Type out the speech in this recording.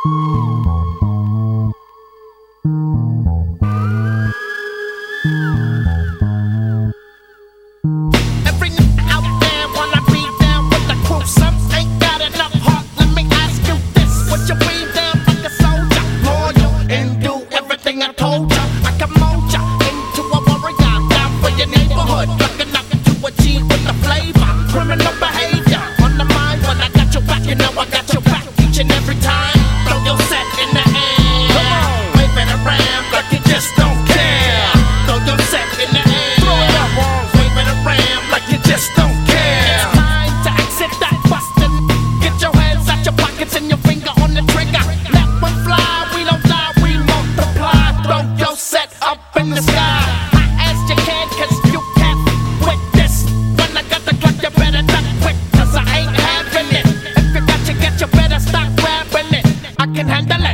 Every night out there wanna be down with the crew. Some ain't got enough heart. Let me ask you this: would you be down like a soldier, loyal and do everything I told ya? I can mold ya into a warrior, down for your neighborhood, like enough to achieve with the flavor. Criminal behavior on the mind when I got your back. You know I got your back each and every time. Throw your set in the air, come on, wave it around like you just don't care. Throw your set in the air, throw it up, wave it around like you just don't care. It's time to exit that bustin'. Get your hands out your pockets and your finger on the trigger. Let one fly, we don't die, we multiply. Throw your set up in the sky, high as you can, 'cause you can't quit this. When I got the clock, you better duck quick, 'cause I ain't having it. If you got, you better stop grabbing it. I can handle it.